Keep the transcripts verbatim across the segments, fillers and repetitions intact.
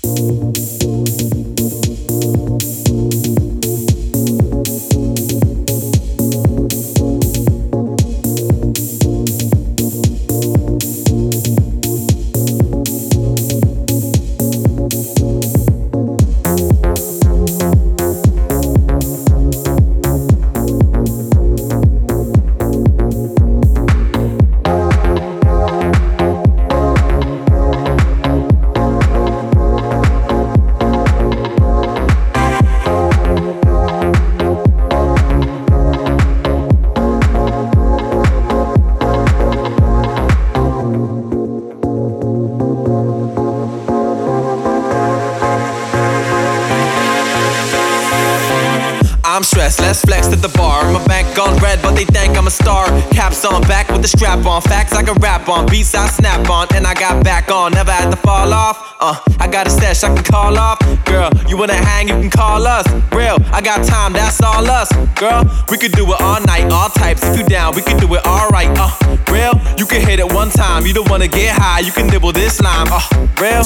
I'm stressed, let's flex to the bar. My bank on red, but they think I'm a star. Caps on, back with the strap on. Facts I can rap on, beats I snap on. And I got back on, never had to fall off. Uh, I got a stash I can call off. Girl, you wanna hang, you can call us. Real, I got time, that's all us. Girl, we could do it all night, all types. If you down, we can do it alright. Uh, real, you can hit it one time. You don't wanna get high, you can nibble this lime. Uh, real.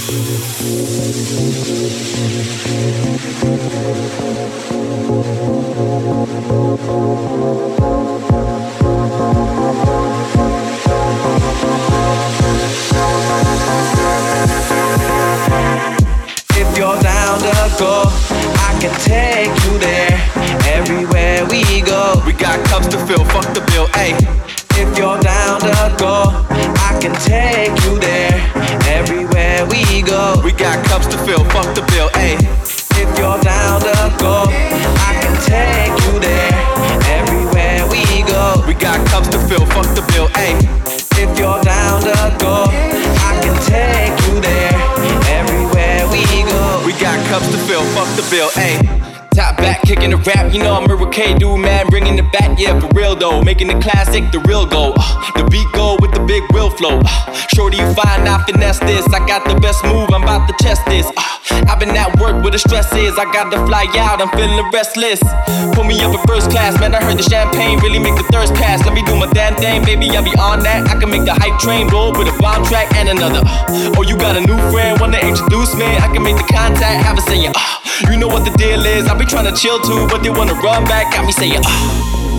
If you're down to go, I can take you there. Everywhere we go, we got cups to fill, fuck the bill, ayy. If you're down to go, I can take you there. Everywhere we go, we got cups to fill, fuck the bill, ayy. If you're down to go, I can take you there. Everywhere we go, we got cups to fill, fuck the bill, ayy. If you're down to go, I can take you there. Everywhere we go, we got cups to fill, fuck the bill, ayy. Top back, kicking the rap, you know I'm a K dude, man, bringing it back, yeah, for real though. Making the classic, the real go. Uh, the beat go with the big will flow. Uh, shorty, you fine, I finesse this. I got the best move, I'm about to test this. Uh, I've been at work where the stress is. I got to fly out, I'm feeling restless. Put me up in first class, man, I heard the champagne really make the thirst pass. Let me do my damn thing, baby, I'll be on that. I can make the hype train roll with a bomb track and another. Uh, oh, you got a new friend, wanna introduce me? I can make the contact, have it saying, uh, you know what the deal is. I be trying to chill too, but they wanna run back, got me saying, ah.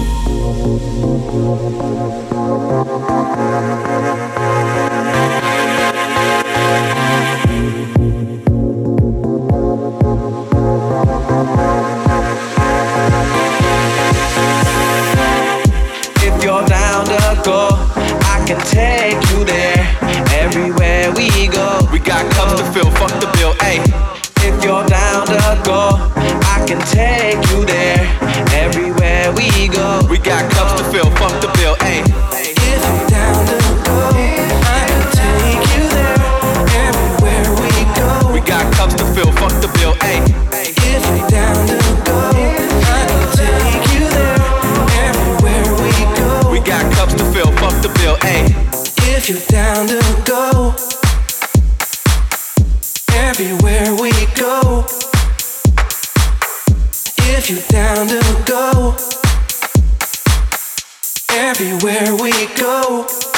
If you're down to go, I can take you there. Everywhere we go, we got cups to fill, fuck the bill, ayy. If you're down to go, I can take you there. Everywhere we go, we got cups to fill, fuck the bill, ayy. If you're down to go, I can take you there. Everywhere we go, we got cups to fill, fuck the bill, ayy. If you're down to go, I can take you there. Everywhere we go, we got cups to fill, fuck the bill, ayy. If you're down to go, everywhere we go. If you're down to go, everywhere we go.